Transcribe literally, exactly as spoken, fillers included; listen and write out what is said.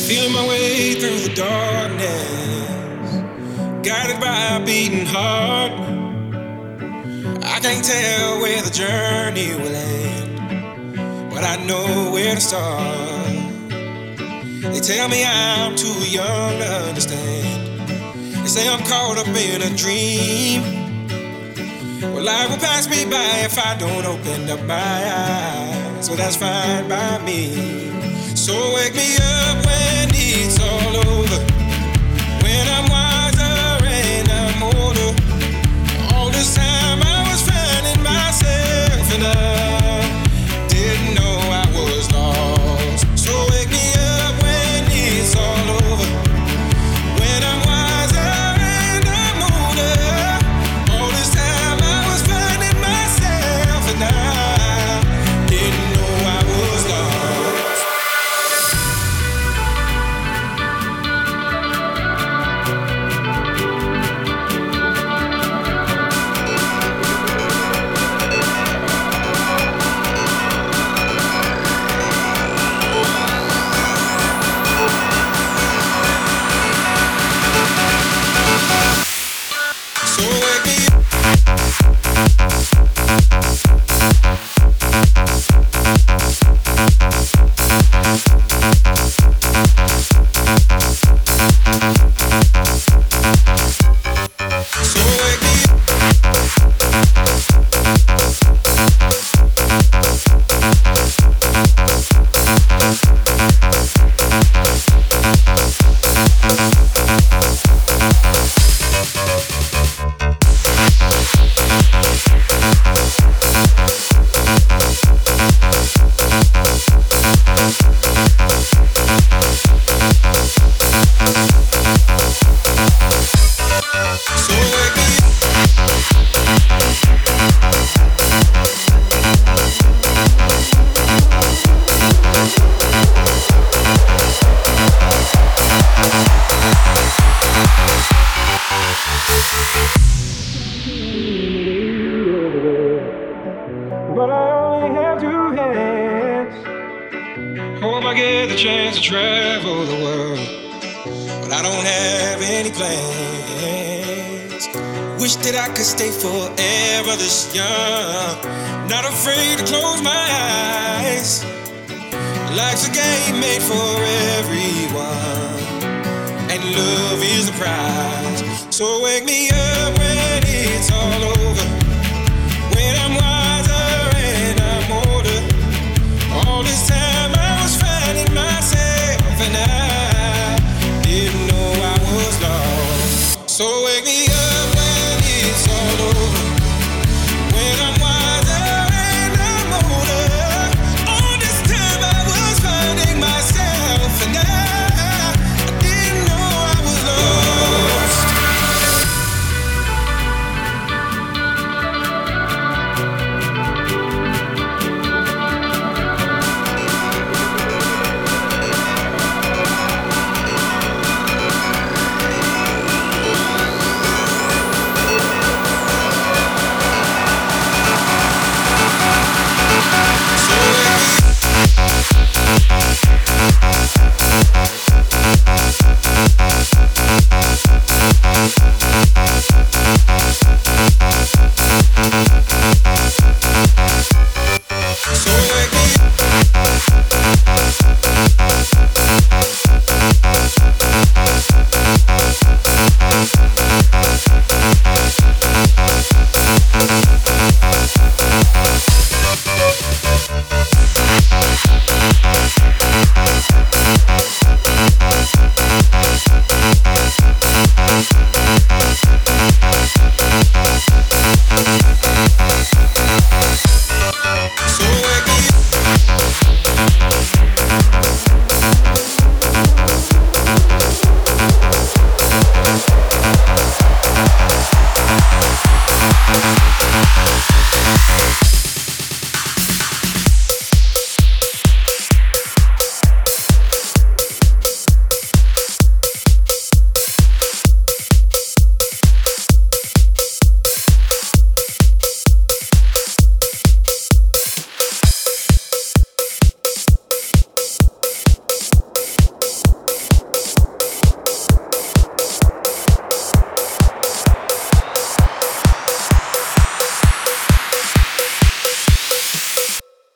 Feeling my way through the darkness, guided by a beating heart. I can't tell where the journey will end, but I know where to start. They tell me I'm too young to understand. They say I'm caught up in a dream. Well, life will pass me by if I don't open up my eyes. So that's fine by me. So wake me up when it's all over, when I'm wiser and I'm older. All this time I was finding myself and I didn't know I was lost. So wake me up when it's all over, when I'm wiser and I'm older. All this time I was finding myself and I didn't know I was lost. But I only have two hands. Hope I get the chance to travel the world, but I don't have any plans. Wish that I could stay forever this young, not afraid to close my eyes. Life's a game made for everyone, and love is the prize. So wake me up when it's all over,